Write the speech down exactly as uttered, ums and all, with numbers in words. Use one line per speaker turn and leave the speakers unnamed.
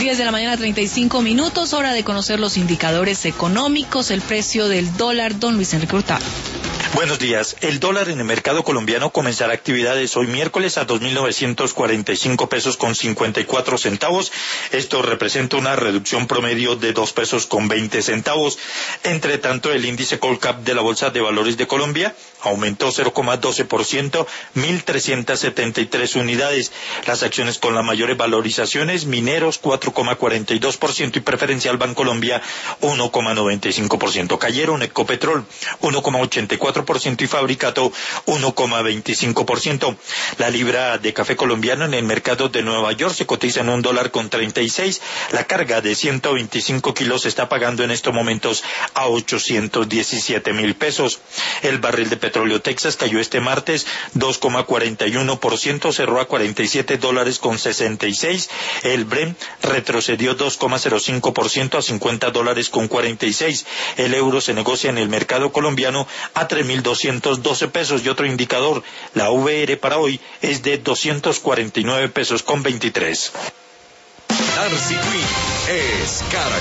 diez de la mañana, treinta y cinco minutos, hora de conocer los indicadores económicos, el precio del dólar. Don Luis Enrique Hurtado.
Buenos días. El dólar en el mercado colombiano comenzará actividades hoy miércoles a dos mil novecientos cuarenta y cinco pesos con cincuenta y cuatro centavos. Esto representa una reducción promedio de dos pesos con veinte centavos. Entre tanto, el índice Colcap de la Bolsa de Valores de Colombia aumentó cero coma doce por ciento, mil trescientas setenta y tres unidades. Las acciones con las mayores valorizaciones, Mineros cuatro coma cuarenta y dos por ciento y Preferencial Bancolombia uno coma noventa y cinco por ciento. Cayeron Ecopetrol uno coma ochenta y cuatro por ciento y Fabricato uno coma veinticinco por ciento. La libra de café colombiano en el mercado de Nueva York se cotiza en un dólar con treinta y seis. La carga de ciento veinticinco kilos se está pagando en estos momentos a ochocientos diecisiete mil pesos. El barril de petróleo Texas cayó este martes dos coma cuarenta y uno por ciento, cerró a cuarenta y siete dólares con sesenta y seis. El Brent retrocedió dos coma cero cinco por ciento a cincuenta dólares con cuarenta y seis. El euro se negocia en el mercado colombiano a tres mil doscientos doce pesos y otro indicador, la V R para hoy es de doscientos cuarenta y nueve pesos con veintitrés.
Darcy Quinn es Caracol.